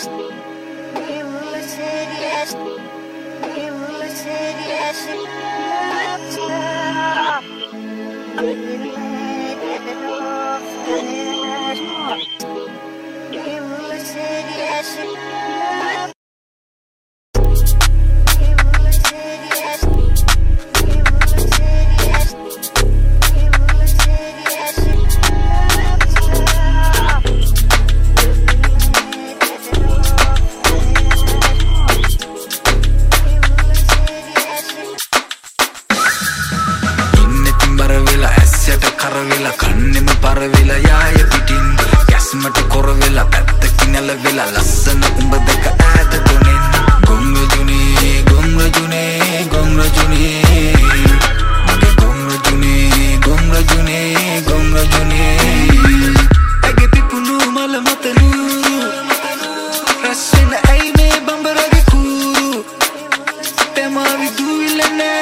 කරවෙලා කන්නෙම පරවෙලා යාය පිටින් ගැස්මට කොරවෙලා පැත්තකින් ඇලවෙලා ලස්සන උඹ දෙක ඈත දුනෙන් ගොම් රජුනේ ගොම් රජුනේ ගොම් රජුනේ මගේ ගොම් රජුනේ ගොම් රජුනේ ගොම් රජුනේ ඇගේ පිපුණු මල මත නූරු රැස්වෙන ඇයි මේ බඹරගේ කූරු තෙමාවි දුවිලනේ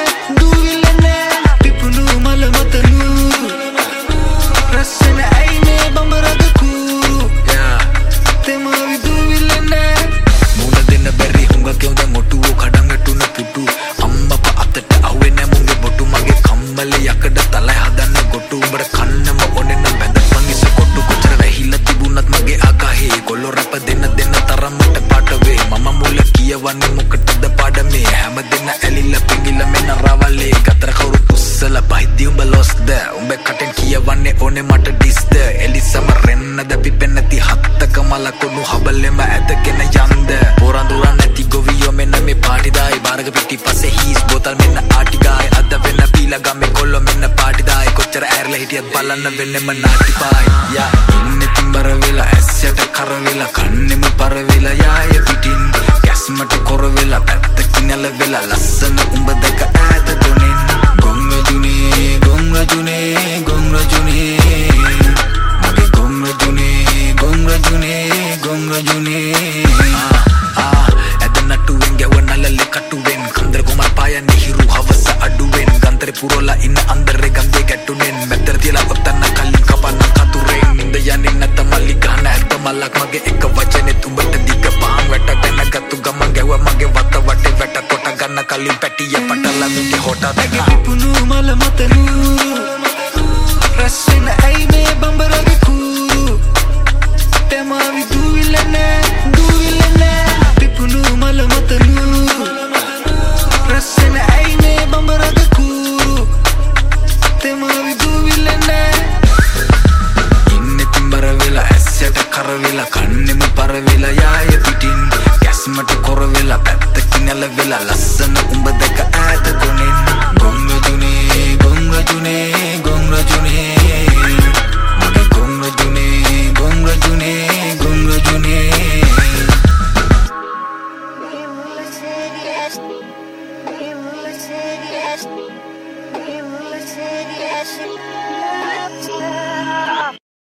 පිපුණු මල මත නූරු රැස්වෙන ඇයි මේ බඹරගේ කූරු තෙමාවි දුවිලනේ මුණ දෙන්න බැරි හුඟක් යොඳ මොටුවෝ කඩම් වැටුන පුටු අම්මප අතට අහුවේ නැ මුගේ බොටු මගේ කම්බලේ යකඩ තලයි හදන්න ගොටු උඹට කන්නම ඕනේ නම් බැඳපන් ඉස කොටු කොච්චර වැහිලා තිබුණත් මගේ අගහේ කොල්ලෝ රැප දෙන්න තරමට පාට වේ මම මුල කියවන්නේ මොකටද පාඩමේ හැම දෙන්න ඇලිලා පිංගිලා මෙන්න රවලේ ගතර කවුරුත් උස්සලා බහිද්දි උඹ ලොස්ද උඹ කටෙන් කියවන්නේ ඕනේ මට ඩිස්ද එලිසම රෙන්නද පිපෙන්නේ නැති හත්තක මල කොණු හබලෙම ඇදගෙන යන්ද පොරඳුරන් නැති ගොවියෝ මෙන්න මේ පාටිදායි බාරක පිටි පස්සේ හීස් බෝතල් මෙන්න ආටි ගායි අද වෙන පීලා ගමේ කොල්ලෝ මෙන්න පාටිදායි කොච්චර ඇරලා හිටියත් බලන්න වෙන්නෙම නාටි පායි යා ඉන්නේ තිඹර වෙලා ඇස්සට කර වෙලා කන්නෙම පරවෙලා යාය පිටින් ගැස්මට කොරවෙලා පැත්තකින් ඇලවෙලා ලස්සන උඹ දෙක ඈත දුනෙන් ගොම් රජුනේ ගොම් රජුනේ ගොම් රජුනේ මගේ ගොම් රජුනේ ගොම් රජුනේ ගොම් රජුනේ ඇද නටුවෙන් ගැවනලලේ කටුවෙන් කන්දර කොමල් පායන්නේ හිරු හවස අඩුවෙන් ගන්තරේ පුරවලා ඉන්න අන්දරේ ගංගේ ගැටුනෙන් මෙතර තියලා ඔතන කලින් කපන්න කතුරෙන් නින්ද යන්නේ නැත මල්ලි ගහන ඇත මලක් මගේ එක වචනේ තුඹට දිග පාන් වැටගෙන ගත්තු ගමන් ගැව මගේ වත වටේ වැට කොට ගන්න කලින් පැටිය පටල මිගේ හොට දෙගේ පිපුණු මල මත නූරු රැස්වෙන ඇයි මේ බඹරගේ කූරු තෙමාවි දුවිලනේ පිපුණු මල මත නූරු රැස්වෙන ඇයි මේ බඹරගේ කූරු තෙමාවි දුවිලනේ ඉන්නේ තිඹර වෙලා ඇස්සට කරවෙලා කන්නෙම පරවෙලා යාය පිටින් ගැස්මට කොරවෙලා පැත්තකින් ඇලවෙලා ලස්සන උඹ දෙක ඈත දුනෙන් ගොම් රජුනේ ගොම් රජුනේ ගොම් රජුනේ මගේ ගොම් රජුනේ ගොම් රජුනේ ගොම් රජුනේ Yes.